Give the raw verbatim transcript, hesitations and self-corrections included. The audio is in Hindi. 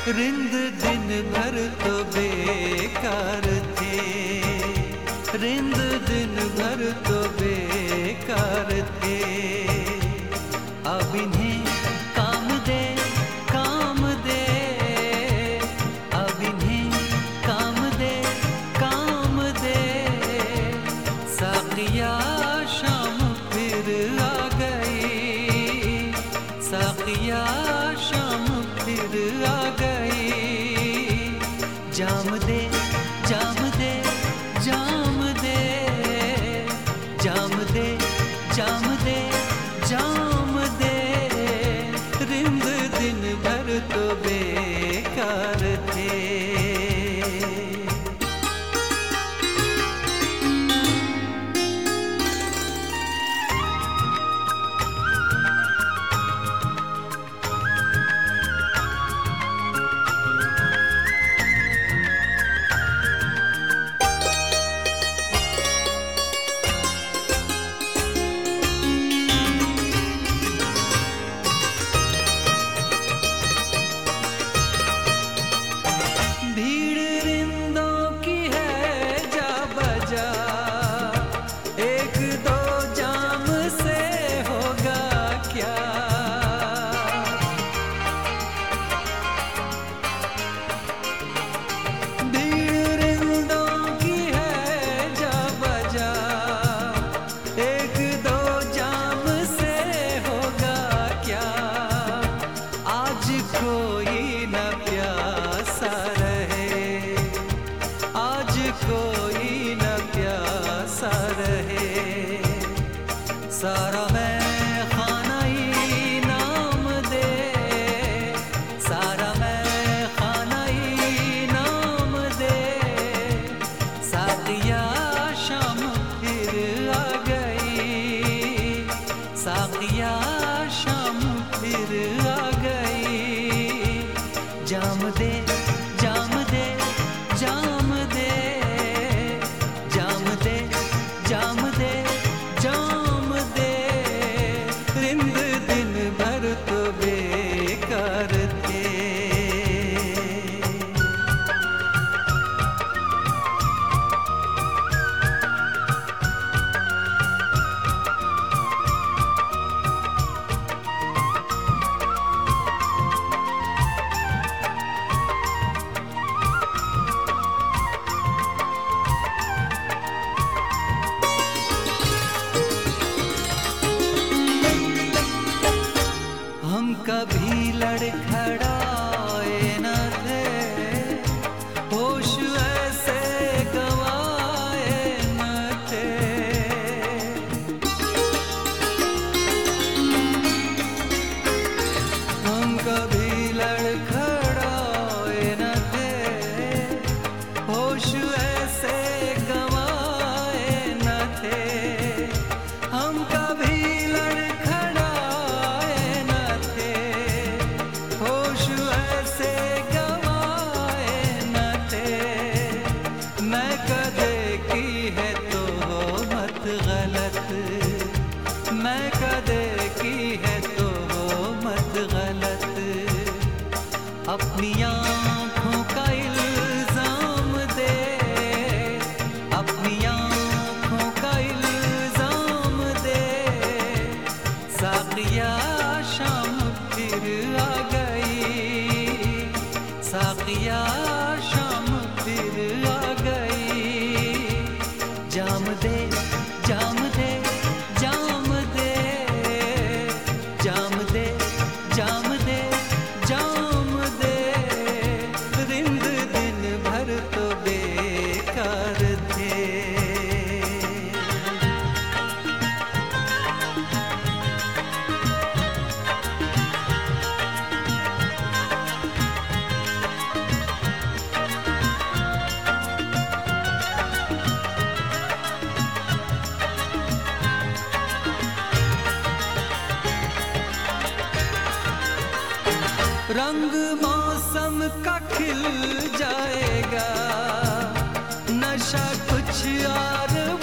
रिंद दिन भर तो बेकार थे, रिंद दिन भर तो बेकार थे। अब इन्हें काम दे काम दे, अब इन्हें काम दे काम दे। साकिया शाम फिर आ गई, साकिया शाम फिर आ गई। जाम दे जाम दे जाम दे, जाम दे जाम दे जाम दे। रिंद दिन भर तो बेकार थे। कोई न प्यासा रहे, आज कोई न प्यासा रहे। सारा मैं खाना ही नाम दे, सारा मैं खाना ही नाम दे। साकिया शाम फिर आ गई, साकिया शाम फिर आ गई। जाम दे जाम दे जाम दे, जाम दे जाम दे जाम दे। रिंद दिन भर तो बेकार थे। हम कभी लड़खड़ाए न थे, होश ऐसे गवाए न थे। हम कभी लड़खड़ाए न थे, होश ऐसे गवाए न थे। हम कभी मैं कदे की है तो मत गलत। अपनी आँखों का इल्जाम दे, अपनी आँखों का इल्जाम दे। साकिया शाम फिर आ गई, साकिया शाम फिर आ गई। जाम दे जाम दे जाम दे, जाम दे जाम दे जाम दे। रिंद दिन भर तो बेकार थे। रंग मौसम का खिल जाएगा, नशा कुछ और